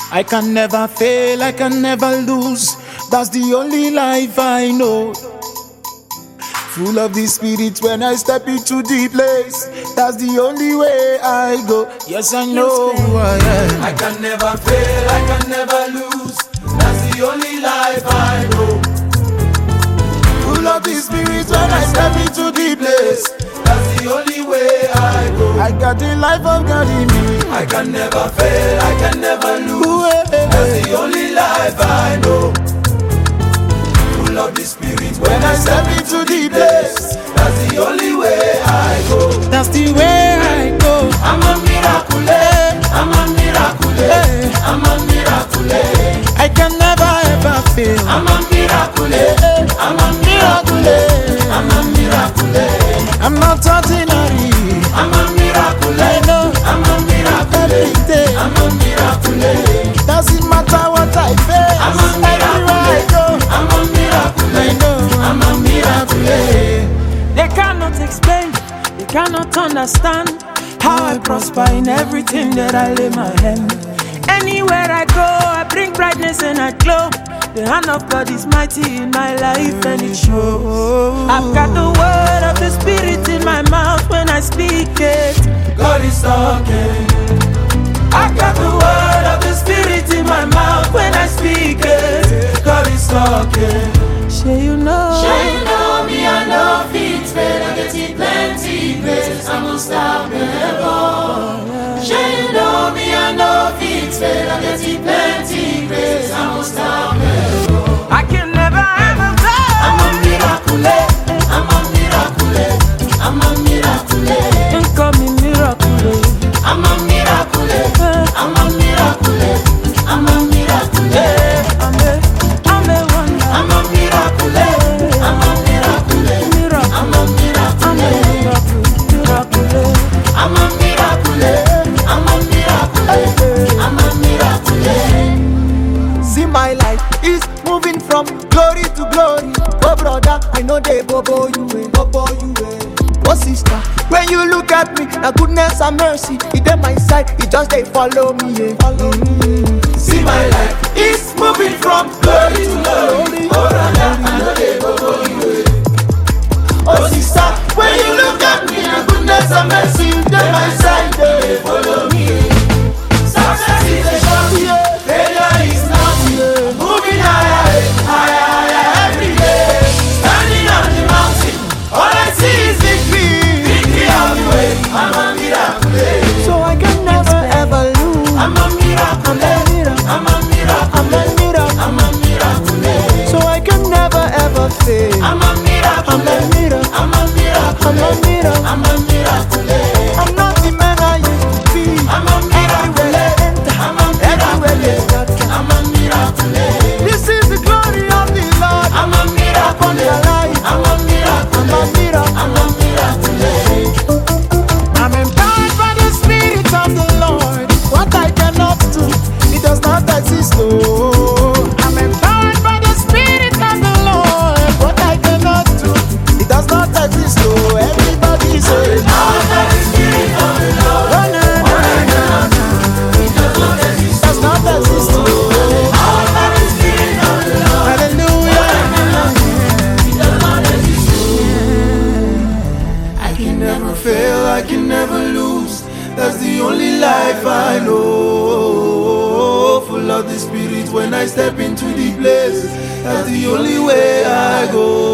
I can never fail, I can never lose. That's the only life I know. Full of the spirit when I step into the place. That's the only way I go. Yes, I know who I am. I can never fail, I can never lose. That's the only life I know. Full of the spirit when I step into the place. That's the only way I go. I got the life of God in me. I can never fail, I can never lose. That's the only life I know. Full of the spirit when I step into the place. That's the only way I go. That's the way I go. I'm a miracle, I'm a miracle, I'm a miracle. I can never ever fail. I'm a miracle, I'm a miracle, I'm a miracle. I'm not ordinary. I'm a miracle, I know. I'm a miracle, Every day. I'm a miracle. Doesn't matter what I face. I'm a miracle, Everywhere I go. I'm a miracle, I know. I'm a miracle. They cannot explain, they cannot understand how I prosper in everything that I lay my hand. Anywhere I go, I bring brightness and I glow. The hand of God is mighty in my life and it shows. I've got the word of the Spirit in my mouth when I speak it. God is talking. I've got the word of the Spirit in my mouth when I speak it. God is talking. Sure you know. Sure you know me, I know fit fail. I get it plenty grace, I'm unstoppable. Sure you know me, I know fit fail. I get it plenty grace, I'm unstoppable. I can never ever fail. I'm a miracle, I'm a miracle, I'm a miracle. And call me miracle. I'm a miracle, I'm a miracle, I'm a miracle. I'm a wonder. I'm a miracle, I'm a miracle, Miracle. I'm a miracle. I'm a miracle. Miracle. I'm a miracle, I'm a miracle, I'm a miracle. See my life is moving from glory to glory. Oh brother, I know they bobo you way, bobo you way. Oh sister, when you look at me, now goodness and mercy, it on my side, it just they follow me, yeah. Follow me. See my life is moving from glory to glory. Oh brother, I know they bobo you. Oh sister, when you look at me, the goodness and mercy, they my side, they follow me. Success is a shot, failure is nothing. Moving higher, higher, higher every day. Standing on the mountain, all I see is victory. Victory all the way. I'm a miracle. So I can never ever lose. I'm a miracle. I'm a miracle. I'm a miracle. I'm a miracle. So I can never ever fail. I'm a miracle. I'm a miracle. I'm a miracle. I'm a miracle. I'm a miracle. I'm not the man I used to be. I'm a miracle. Everywhere I enter, I'm a everywhere they miracle. start. I'm a miracle. This is the glory of the Lord. I'm a Upon their miracle. life. I'm a miracle. I'm a miracle. I'm a miracle. I'm empowered by the Spirit of the Lord. What I cannot do, it does not exist. Oh, I'm empowered by the Spirit of the Lord. What I cannot do, it does not exist. Oh, everybody say, All that is spirit of the Lord. oh, no, no, no, no. It does not exist. Does not exist. Oh, All that is spirit of the Lord. hallelujah. It does not exist. I can never fail, I can never lose. That's the only life I know. Full of the spirit when I step into the place. That's the only way I go.